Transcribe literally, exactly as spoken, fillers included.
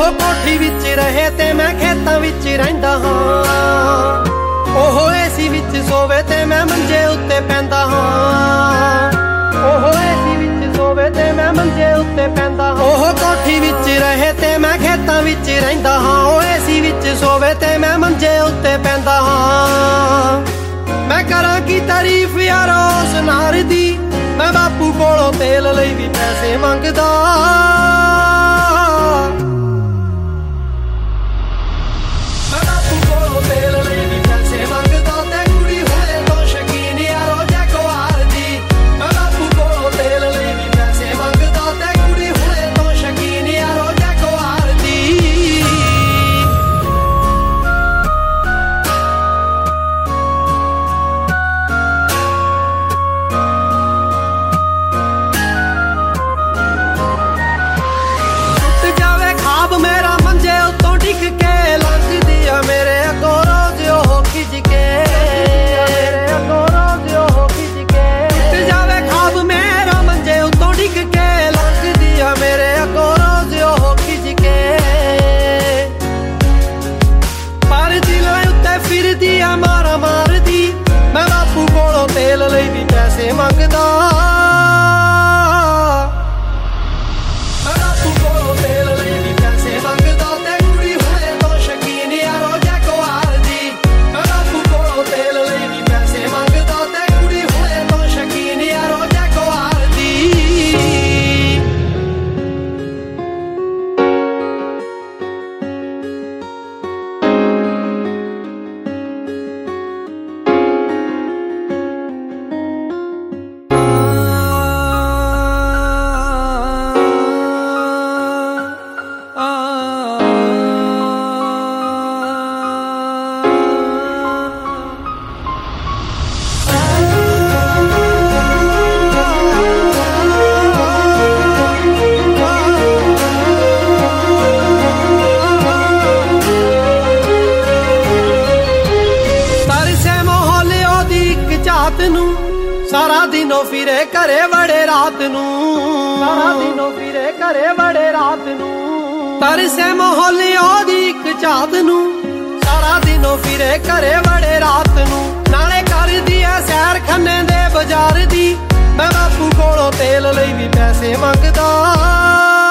ਕੋਠੀ ਵਿੱਚ ਰਹੇ ਤੇ ਮੈਂ ਖੇਤਾਂ ਵਿੱਚ ਰਹਿੰਦਾ ਹਾਂ। ਉਹ ਏਸੀ ਵਿੱਚ ਸੋਵੇ ਤੇ ਮੈਂ ਮੰਜੇ ਉੱਤੇ ਪੈਂਦਾ ਹਾਂ। ਉਹ ਏਸੀ ਵਿੱਚ ਸੋਵੇ ਤੇ ਮੈਂ ਮੰਜੇ ਉੱਤੇ ਪੈਂਦਾ ਹਾਂ। ਉਹ ਕੋਠੀ ਵਿੱਚ ਰਹੇ ਤੇ ਮੈਂ ਖੇਤਾਂ ਵਿੱਚ ਰਹਿੰਦਾ ਹਾਂ। ਉਹ ਏਸੀ ਵਿੱਚ ਸੋਵੇ ਤੇ ਮੈਂ ਮੰਜੇ ਉੱਤੇ ਪੈਂਦਾ ਹਾਂ। ਮੈਂ ਕਰਾਂ ਕੀ ਤਾਰੀਫ ਯਾਰੋ ਉਸ ਨਾਰ ਦੀ, ਮੈਂ ਬਾਪੂ ਕੋਲੋਂ ਤੇਲ ਲਈ ਵੀ ਪੈਸੇ ਮੰਗਦਾ। ਮੈਂ ਬਾਪੂ ਕੋਲੋਂ ਤੇਲ ਲਈ ਵੀ ਪੈਸੇ ਮੰਗਦਾ ਤੇ ਕੁੜੀ ਹੋਏ ਤੋਂ ਸ਼ਕੀਨ ਯਾਰੋ ਜੈਗੁਆਰ ਦੀ। ਮੈਂ ਬਾਪੂ ਕੋਲੋਂ ਤੇਲ ਲਈ ਵੀ ਪੈਸੇ ਮੰਗਦਾ ਤੇ ਕੁੜੀ ਹੋਏ ਤੋਂ ਸ਼ਕੀਨ ਯਾਰੋ ਜੈਗੁਆਰ ਦੀ। ਮੇਰਾ ਮੰਜੇ ਉੱਤੋਂ ਡਿੱਗ ਕੇ ਲੰਘਦੀ ਆ ਮੇਰੇ ਅੱਗੋਂ ਰੋਜ਼ ਉਹ ਖਿੱਚ ਕੇ। ਮੇਰੇ ਅੱਗੋਂ ਰੋਜ਼ ਉਹ ਖਿੱਚ ਕੇ ਟੁੱਟ ਜਾਵੇ ਖਾਬ ਮੇਰਾ ਮੰਜੇ ਉੱਤੋਂ ਡਿੱਗ ਕੇ ਲੰਘਦੀ ਆ ਮੇਰੇ ਅੱਗੋਂ ਰੋਜ਼ ਉਹ ਖਿੱਚ ਕੇ। ਪਰ ਦਿਲ ਉੱਤੇ ਫਿਰਦੀ ਆ ਮਾਰਾ ਮਾਰਦੀ, ਮੈਂ ਬਾਪੂ ਕੋਲੋਂ ਤੇਲ ਲਈ ਵੀ ਪੈਸੇ ਮੰਗਦਾ। ਸਾਰਾ ਦਿਨੋਂ ਫਿਰੇ ਘਰੇ ਵੜੇ ਰਾਤ ਨੂੰ। ਸਾਰਾ ਦਿਨੋਂ ਫਿਰੇ ਘਰੇ ਵੜੇ ਰਾਤ ਨੂੰ। ਤਰਸੇ ਮੋਹਲੇ ਉਹਦੀ ਇੱਕ ਝਾਤ ਨੂੰ। ਸਾਰਾ ਦਿਨੋਂ ਫਿਰੇ ਘਰੇ ਵੜੇ ਰਾਤ ਨੂੰ। ਨਾਲੇ ਕਰਦੀ ਐ ਸੈਰ ਖੰਨੇ ਦੇ ਬਾਜ਼ਾਰ ਦੀ, ਮੈਂ ਬਾਪੂ ਕੋਲੋਂ ਤੇਲ ਲਈ ਵੀ ਪੈਸੇ ਮੰਗਦਾ।